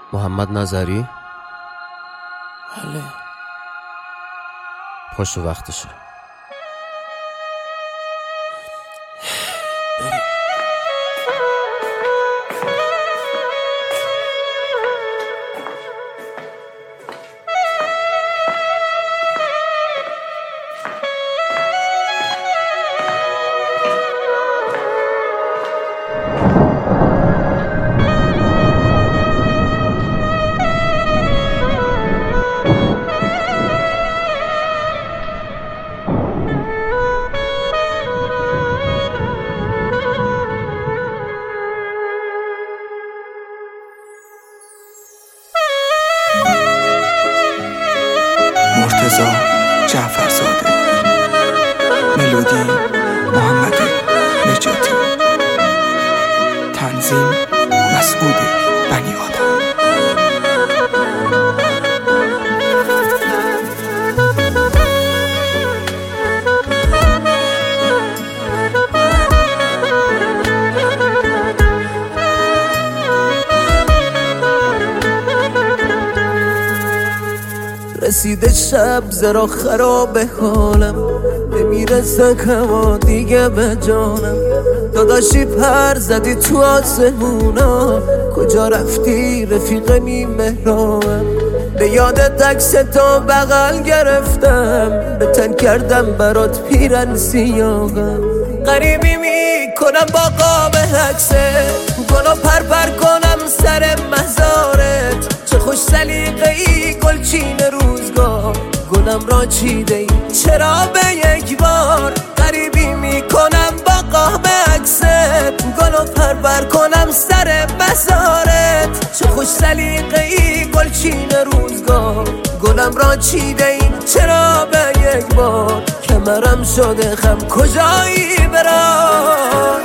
محمد نظری. بله. پشت وقتشه. بریم. مرتضی جعفرزاده، ملودی محمد نجاتی، تنظیم مسعود بنی آدم. رسیده شب زرا خراب حالم، نمیرسه هوا دیگه به جانم. داداشی پر زدی تو آسمونا، کجا رفتی رفیق مهرانم؟ به یاد عکس تو بغل گرفتم، به تن کردم برات پیرن سیاهم. غریبی میکنم با قاب عکسه، گلو پر کنم سر مزارت. چه خوش سلیقه‌ای گلچین روزگار، گلم را چیده ای چرا به یک بار؟ غریبی میکنم با قاب عکست، گلو پر کنم سر مزارت. چه خوش سلیقه‌ای گلچین روزگار، گلم را چیده ای چرا به یک بار؟ کمرم شده خم کجایی برام؟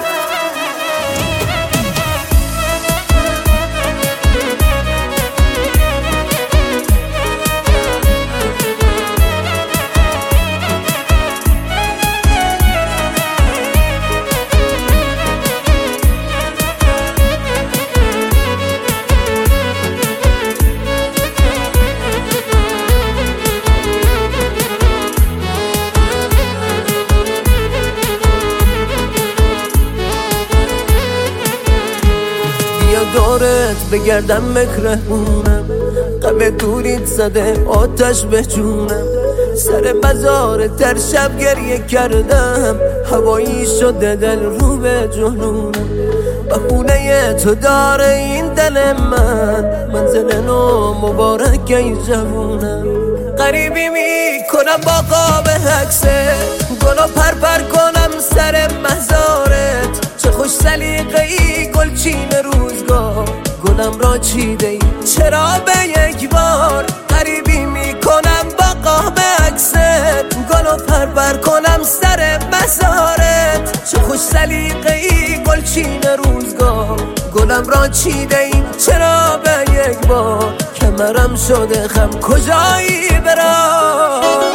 دورت بگردم مکرهونم، غم دوریت زده آتش به جونم. سر مزار تر شب گریه کردم، هوایی شده دل رو به جنونم. بخونه تو داره این دل من، منزل نو مبارک ای جوونم. غریبی میکنم با قاب عکسه، گلو پر کنم سر مزارت. چه خوش سلیقه‌ای گلچین روزگار، گلم را چیده ای چرا به یک بار؟ غریبی میکنم با قاب عکست، گلو پر کنم سر مزارت. چه خوش سلیقه‌ای گلچین روزگار، گلم را چیده ای چرا به یک بار؟ کمرم شده خم کجایی برام؟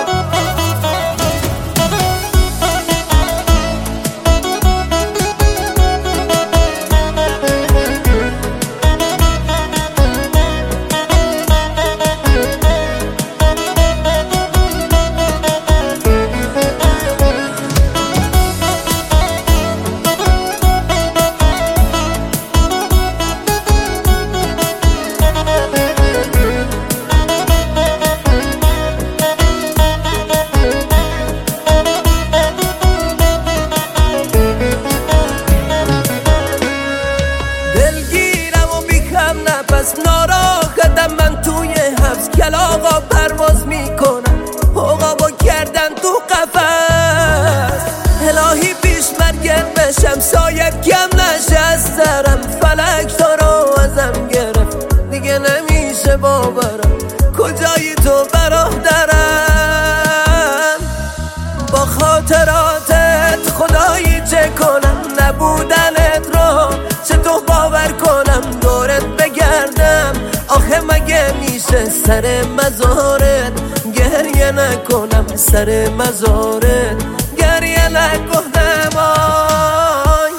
ناراحتم من توی حبس، کلاغا پرواز میکنم، عقابو کردن تو قفس. الهی پیش مرگم بشم، سایه کم نشه از سرم. فلک تو رو ازم گرفت، دیگه نمیشه باورم. کجایی تو برادرم؟ با خاطراتت خدایی چه کنم؟ نبودنت رو چطور باور کنم؟ دورت بگردم آخه مگه میشه سر مزارت گریه نکنم؟ سر مزارت گریه نکنم. آی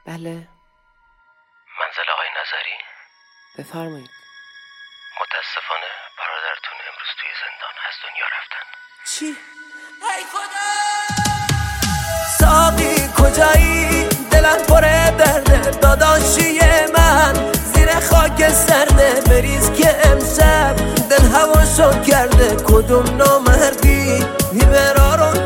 بله. منزل آقای نظری؟ بفرمایید. متاسفانه برادرتون امروز توی زندان از دنیا رفتن. چی؟ ای خدا ساقی کجایی؟ دلم پر درده داداشی من، زیر خاک سرده بریز که امشب دل هواشو کرده. کدوم نامردی میبرا رو